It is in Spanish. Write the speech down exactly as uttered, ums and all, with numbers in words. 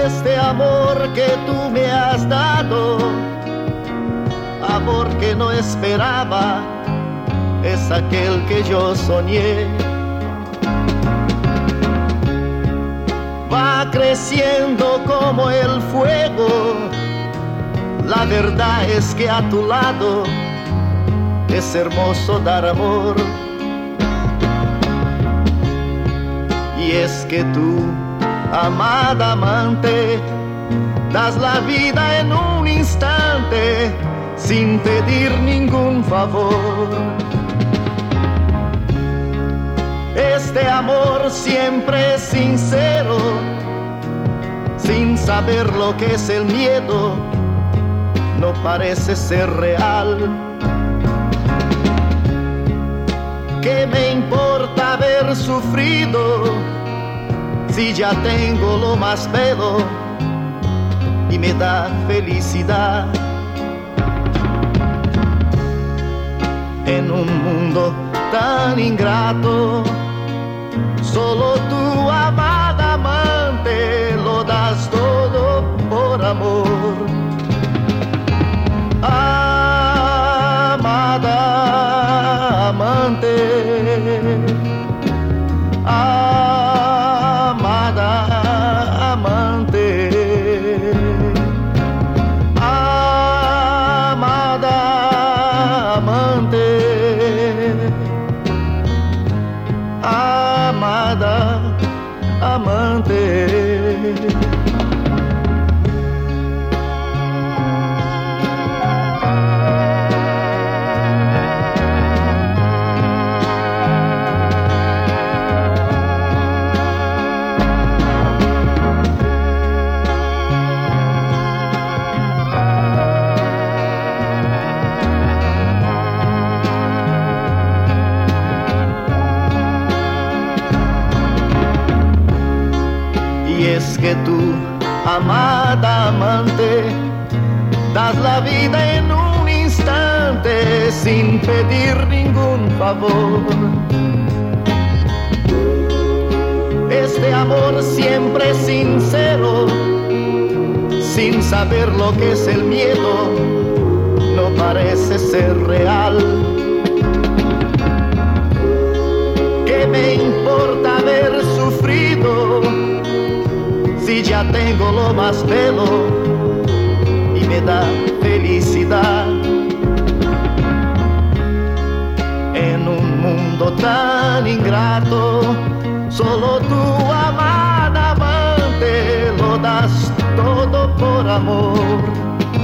Este amor que tú me has dado, amor que no esperaba, es aquel que yo soñé. Va creciendo como el fuego, la verdad es que a tu lado es hermoso dar amor. Y es que tú, amada amante, das la vida en un instante sin pedir ningún favor. Este amor siempre es sincero, sin saber lo que es el miedo, no parece ser real. ¿Qué me importa haber sufrido si ya tengo lo más bello y me da felicidad? En un mundo tan ingrato, solo tú, amada amante, lo das todo por amor. Amada amante, amada amante, amada amante, amada amante. Y es que tú, amada amante, das la vida en un instante sin pedir ningún favor. Este amor siempre sincero, sin saber lo que es el miedo, no parece ser real. ¿Qué me importa haber sufrido si ya tengo lo más bello y me da felicidad? En un mundo tan ingrato, solo tú, amada amante, lo das todo por amor.